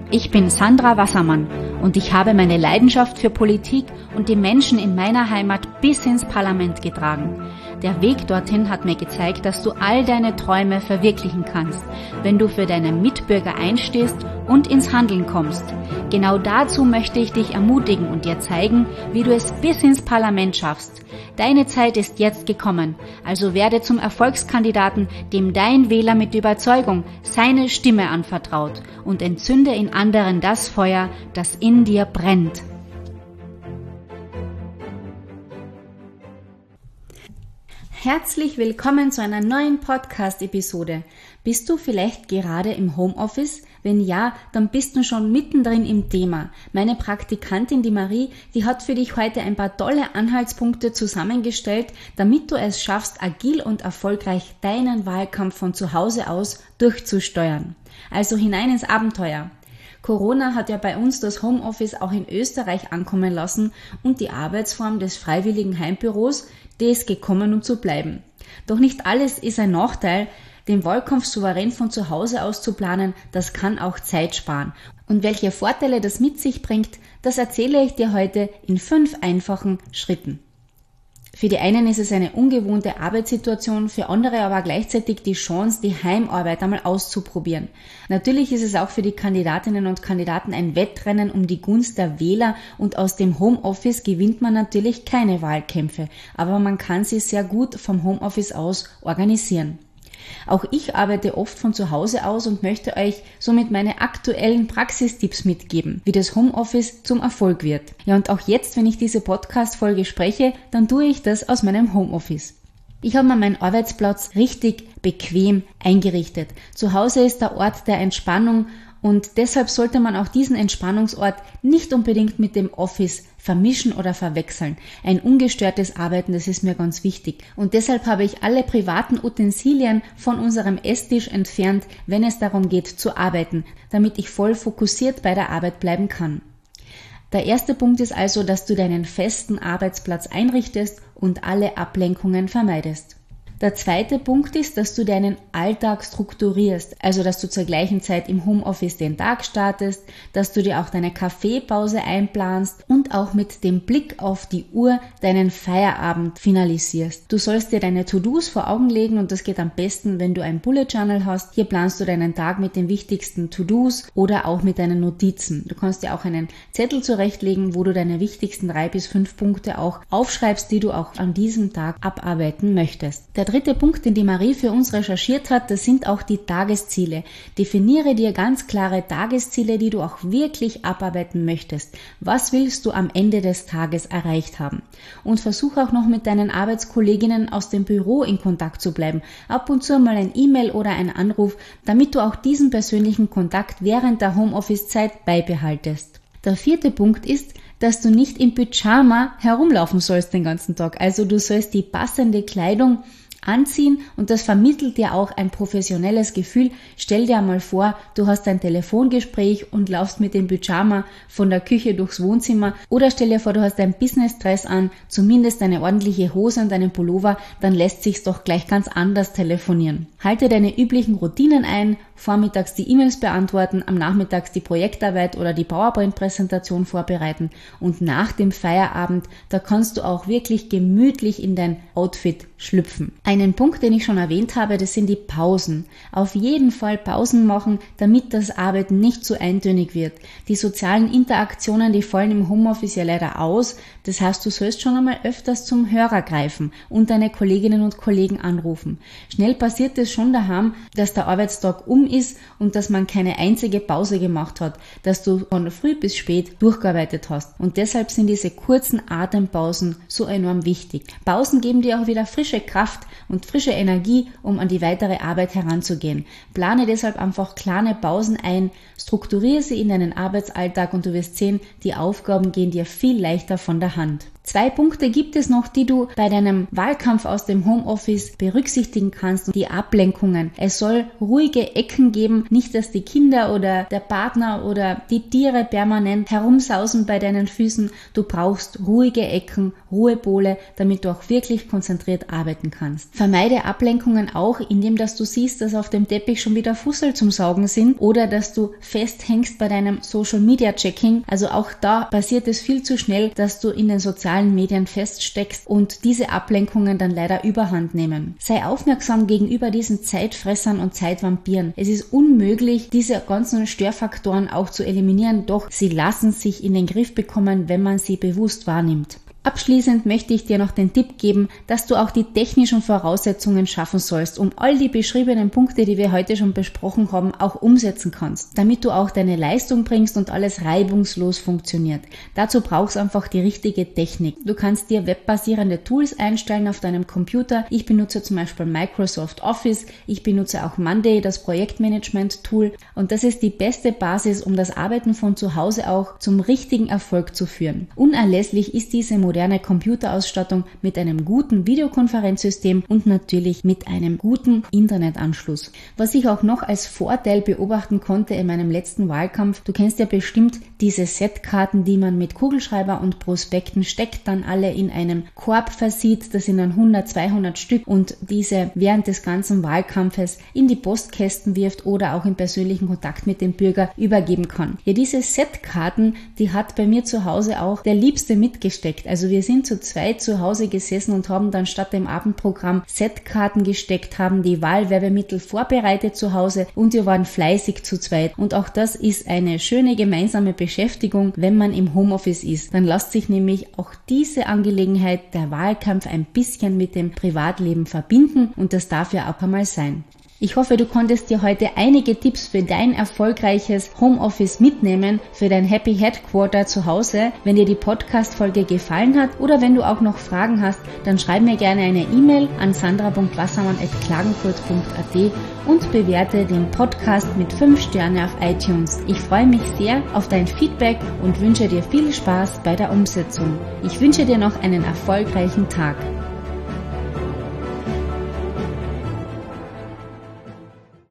Ich bin Sandra Wassermann und ich habe meine Leidenschaft für Politik und die Menschen in meiner Heimat bis ins Parlament getragen. Der Weg dorthin hat mir gezeigt, dass du all deine Träume verwirklichen kannst, wenn du für deine Mitbürger einstehst und ins Handeln kommst. Genau dazu möchte ich dich ermutigen und dir zeigen, wie du es bis ins Parlament schaffst. Deine Zeit ist jetzt gekommen, also werde zum Erfolgskandidaten, dem dein Wähler mit Überzeugung seine Stimme anvertraut und entzünde in anderen das Feuer, das in dir brennt. Herzlich willkommen zu einer neuen Podcast-Episode. Bist du vielleicht gerade im Homeoffice? Wenn ja, dann bist du schon mittendrin im Thema. Meine Praktikantin, die Marie, die hat für dich heute ein paar tolle Anhaltspunkte zusammengestellt, damit du es schaffst, agil und erfolgreich deinen Wahlkampf von zu Hause aus durchzusteuern. Also hinein ins Abenteuer. Corona hat ja bei uns das Homeoffice auch in Österreich ankommen lassen und die Arbeitsform des freiwilligen Heimbüros, die ist gekommen, um zu bleiben. Doch nicht alles ist ein Nachteil. Den Wahlkampf souverän von zu Hause aus zu planen, das kann auch Zeit sparen. Und welche Vorteile das mit sich bringt, das erzähle ich dir heute in 5 einfachen Schritten. Für die einen ist es eine ungewohnte Arbeitssituation, für andere aber gleichzeitig die Chance, die Heimarbeit einmal auszuprobieren. Natürlich ist es auch für die Kandidatinnen und Kandidaten ein Wettrennen um die Gunst der Wähler und aus dem Homeoffice gewinnt man natürlich keine Wahlkämpfe, aber man kann sie sehr gut vom Homeoffice aus organisieren. Auch ich arbeite oft von zu Hause aus und möchte euch somit meine aktuellen Praxistipps mitgeben, wie das Homeoffice zum Erfolg wird. Ja, und auch jetzt, wenn ich diese Podcast-Folge spreche, dann tue ich das aus meinem Homeoffice. Ich habe mir meinen Arbeitsplatz richtig bequem eingerichtet. Zu Hause ist der Ort der Entspannung und deshalb sollte man auch diesen Entspannungsort nicht unbedingt mit dem Office vermischen oder verwechseln. Ein ungestörtes Arbeiten, das ist mir ganz wichtig. Und deshalb habe ich alle privaten Utensilien von unserem Esstisch entfernt, wenn es darum geht zu arbeiten, damit ich voll fokussiert bei der Arbeit bleiben kann. Der erste Punkt ist also, dass du deinen festen Arbeitsplatz einrichtest und alle Ablenkungen vermeidest. Der zweite Punkt ist, dass du deinen Alltag strukturierst, also dass du zur gleichen Zeit im Homeoffice den Tag startest, dass du dir auch deine Kaffeepause einplanst und auch mit dem Blick auf die Uhr deinen Feierabend finalisierst. Du sollst dir deine To-Dos vor Augen legen und das geht am besten, wenn du ein Bullet Journal hast. Hier planst du deinen Tag mit den wichtigsten To-Dos oder auch mit deinen Notizen. Du kannst dir auch einen Zettel zurechtlegen, wo du deine wichtigsten 3 bis 5 Punkte auch aufschreibst, die du auch an diesem Tag abarbeiten möchtest. Der dritte Punkt, den die Marie für uns recherchiert hat, das sind auch die Tagesziele. Definiere dir ganz klare Tagesziele, die du auch wirklich abarbeiten möchtest. Was willst du am Ende des Tages erreicht haben? Und versuche auch noch mit deinen Arbeitskolleginnen aus dem Büro in Kontakt zu bleiben. Ab und zu mal ein E-Mail oder ein Anruf, damit du auch diesen persönlichen Kontakt während der Homeoffice-Zeit beibehaltest. Der vierte Punkt ist, dass du nicht im Pyjama herumlaufen sollst den ganzen Tag. Also du sollst die passende Kleidung anziehen und das vermittelt dir auch ein professionelles Gefühl. Stell dir einmal vor, du hast ein Telefongespräch und laufst mit dem Pyjama von der Küche durchs Wohnzimmer oder stell dir vor, du hast einen Business-Dress an, zumindest eine ordentliche Hose und einen Pullover, dann lässt sich's doch gleich ganz anders telefonieren. Halte deine üblichen Routinen ein, vormittags die E-Mails beantworten, am Nachmittags die Projektarbeit oder die PowerPoint-Präsentation vorbereiten und nach dem Feierabend, da kannst du auch wirklich gemütlich in dein Outfit schlüpfen. Einen Punkt, den ich schon erwähnt habe, das sind die Pausen. Auf jeden Fall Pausen machen, damit das Arbeiten nicht zu eintönig wird. Die sozialen Interaktionen, die fallen im Homeoffice ja leider aus. Das heißt, du sollst schon einmal öfters zum Hörer greifen und deine Kolleginnen und Kollegen anrufen. Schnell passiert es schon daheim, dass der Arbeitstag ist und dass man keine einzige Pause gemacht hat, dass du von früh bis spät durchgearbeitet hast. Und deshalb sind diese kurzen Atempausen so enorm wichtig. Pausen geben dir auch wieder frische Kraft und frische Energie, um an die weitere Arbeit heranzugehen. Plane deshalb einfach kleine Pausen ein, strukturiere sie in deinen Arbeitsalltag und du wirst sehen, die Aufgaben gehen dir viel leichter von der Hand. 2 Punkte gibt es noch, die du bei deinem Wahlkampf aus dem Homeoffice berücksichtigen kannst. Die Ablenkungen. Es soll ruhige Ecken geben, nicht dass die Kinder oder der Partner oder die Tiere permanent herumsausen bei deinen Füßen. Du brauchst ruhige Ecken, Ruhepole, damit du auch wirklich konzentriert arbeiten kannst. Vermeide Ablenkungen auch, indem dass du siehst, dass auf dem Teppich schon wieder Fussel zum Saugen sind oder dass du festhängst bei deinem Social Media Checking. Also auch da passiert es viel zu schnell, dass du in den sozialen Medien feststeckst und diese Ablenkungen dann leider überhand nehmen. Sei aufmerksam gegenüber diesen Zeitfressern und Zeitvampiren. Es ist unmöglich, diese ganzen Störfaktoren auch zu eliminieren, doch sie lassen sich in den Griff bekommen, wenn man sie bewusst wahrnimmt. Abschließend möchte ich dir noch den Tipp geben, dass du auch die technischen Voraussetzungen schaffen sollst, um all die beschriebenen Punkte, die wir heute schon besprochen haben, auch umsetzen kannst, damit du auch deine Leistung bringst und alles reibungslos funktioniert. Dazu brauchst du einfach die richtige Technik. Du kannst dir webbasierende Tools einstellen auf deinem Computer. Ich benutze zum Beispiel Microsoft Office, ich benutze auch Monday, das Projektmanagement-Tool, und das ist die beste Basis, um das Arbeiten von zu Hause auch zum richtigen Erfolg zu führen. Unerlässlich ist diese moderne Computerausstattung mit einem guten Videokonferenzsystem und natürlich mit einem guten Internetanschluss. Was ich auch noch als Vorteil beobachten konnte in meinem letzten Wahlkampf, du kennst ja bestimmt diese Setkarten, die man mit Kugelschreiber und Prospekten steckt, dann alle in einem Korb versieht, das sind dann 100, 200 Stück und diese während des ganzen Wahlkampfes in die Postkästen wirft oder auch in persönlichen Kontakt mit dem Bürger übergeben kann. Ja, diese Setkarten, die hat bei mir zu Hause auch der Liebste mitgesteckt. Also wir sind zu zweit zu Hause gesessen und haben dann statt dem Abendprogramm Setkarten gesteckt, haben die Wahlwerbemittel vorbereitet zu Hause und wir waren fleißig zu zweit. Und auch das ist eine schöne gemeinsame Beschäftigung, wenn man im Homeoffice ist. Dann lässt sich nämlich auch diese Angelegenheit, der Wahlkampf, ein bisschen mit dem Privatleben verbinden und das darf ja auch einmal sein. Ich hoffe, du konntest dir heute einige Tipps für dein erfolgreiches Homeoffice mitnehmen, für dein Happy Headquarter zu Hause. Wenn dir die Podcast-Folge gefallen hat oder wenn du auch noch Fragen hast, dann schreib mir gerne eine E-Mail an sandra.wassermann@klagenfurt.at und bewerte den Podcast mit 5 Sterne auf iTunes. Ich freue mich sehr auf dein Feedback und wünsche dir viel Spaß bei der Umsetzung. Ich wünsche dir noch einen erfolgreichen Tag.